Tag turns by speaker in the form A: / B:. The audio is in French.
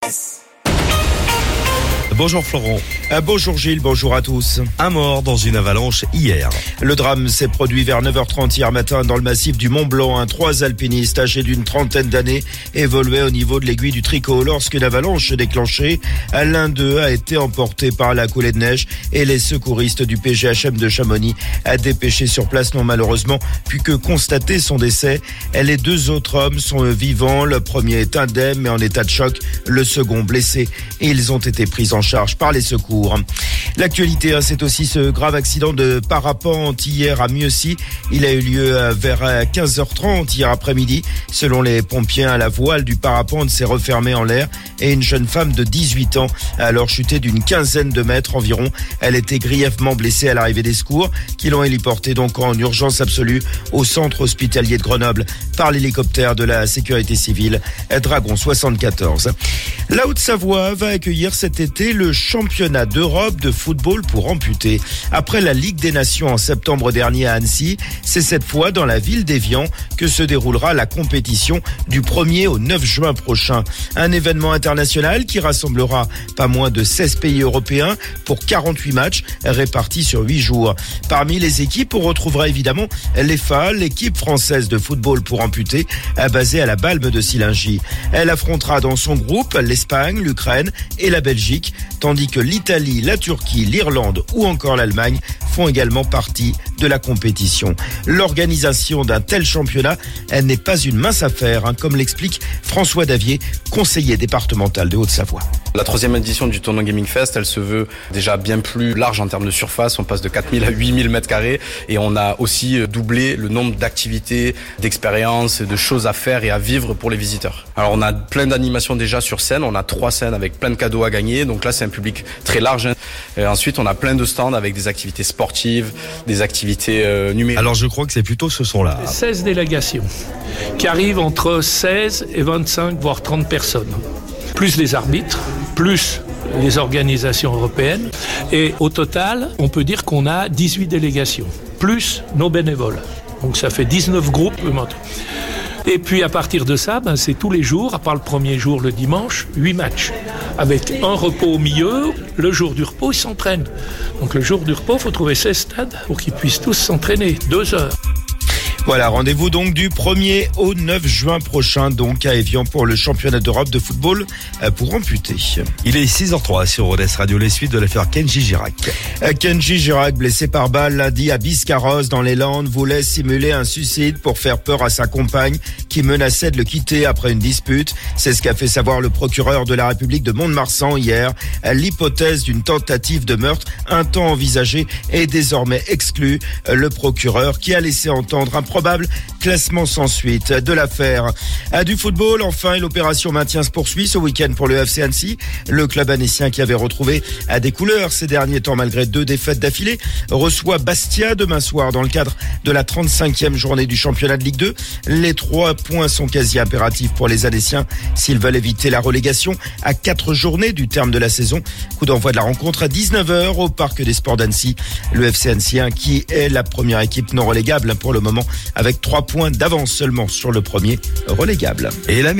A: Bonjour Florent.
B: Bonjour Gilles, bonjour à tous.
A: Un mort dans une avalanche hier.
B: Le drame s'est produit vers 9h30 hier matin dans le massif du Mont Blanc. Trois alpinistes âgés d'une trentaine d'années évoluaient au niveau de l'aiguille du Tricot lorsqu'une avalanche s'est déclenchée. L'un d'eux a été emporté par la coulée de neige et les secouristes du PGHM de Chamonix dépêchés sur place n'ont malheureusement pu que constater son décès. Les deux autres hommes sont vivants. Le premier est indemne mais en état de choc. Le second blessé. Et ils ont été pris en charge par les secours. L'actualité, c'est aussi ce grave accident de parapente hier à Mieuxy. Il a eu lieu vers 15h30 hier après-midi. Selon les pompiers, la voile du parapente s'est refermée en l'air et une jeune femme de 18 ans a alors chuté d'une quinzaine de mètres environ. Elle était grièvement blessée à l'arrivée des secours qui l'ont héliportée donc en urgence absolue au centre hospitalier de Grenoble par l'hélicoptère de la sécurité civile Dragon 74. La Haute-Savoie va accueillir cet été le championnat d'Europe de football pour amputés. Après la Ligue des Nations en septembre dernier à Annecy, c'est cette fois dans la ville d'Évian que se déroulera la compétition du 1er au 9 juin prochain. Un événement international qui rassemblera pas moins de 16 pays européens pour 48 matchs répartis sur 8 jours. Parmi les équipes, on retrouvera évidemment l'EFA, l'équipe française de football pour amputés, basée à la Balme de Sillingy. Elle affrontera dans son groupe l'Espagne, l'Ukraine et la Belgique, tandis que l'Italie, la Turquie, l'Irlande ou encore l'Allemagne font également partie de la compétition. L'organisation d'un tel championnat, elle n'est pas une mince affaire, comme l'explique François Davier, conseiller départemental de Haute-Savoie.
C: La 3e édition du Tournon Gaming Fest, elle se veut déjà bien plus large en termes de surface. On passe de 4000 à 8000 mètres carrés et on a aussi doublé le nombre d'activités, d'expériences, de choses à faire et à vivre pour les visiteurs. Alors on a plein d'animations déjà sur scène. On a 3 scènes avec plein de cadeaux à gagner. Donc là, c'est un public très large. Et ensuite, on a plein de stands avec des activités sportives, des activités numériques.
A: Alors je crois que c'est plutôt ce son-là.
D: 16 délégations qui arrivent entre 16 et 25, voire 30 personnes. Plus les arbitres, plus les organisations européennes. Et au total, on peut dire qu'on a 18 délégations, plus nos bénévoles. Donc ça fait 19 groupes. Et puis à partir de ça, c'est tous les jours, à part le premier jour, le dimanche, 8 matchs. Avec un repos au milieu, le jour du repos, ils s'entraînent. Donc le jour du repos, il faut trouver 16 stades pour qu'ils puissent tous s'entraîner, 2 heures.
B: Voilà, rendez-vous donc du 1er au 9 juin prochain, donc à Évian pour le championnat d'Europe de football pour amputés.
A: Il est 6h03 sur Rodez Radio, les suites de l'affaire Kenji Girac.
B: Kenji Girac, blessé par balle lundi à Biscarrosse dans les Landes, voulait simuler un suicide pour faire peur à sa compagne qui menaçait de le quitter après une dispute. C'est ce qu'a fait savoir le procureur de la République de Mont-de-Marsan hier. L'hypothèse d'une tentative de meurtre, un temps envisagée, est désormais exclue. Le procureur qui a laissé entendre un probable classement sans suite de l'affaire. Du football, enfin, l'opération maintien se poursuit ce week-end pour le FC Annecy. Le club annécien qui avait retrouvé des couleurs ces derniers temps malgré 2 défaites d'affilée reçoit Bastia demain soir dans le cadre de la 35e journée du championnat de Ligue 2. Les 3 points sont quasi impératifs pour les Annéciens s'ils veulent éviter la relégation à 4 journées du terme de la saison. Coup d'envoi de la rencontre à 19h au Parc des Sports d'Annecy. Le FC Annécien qui est la première équipe non relégable pour le moment avec 3 points d'avance seulement sur le premier relégable.
A: Et la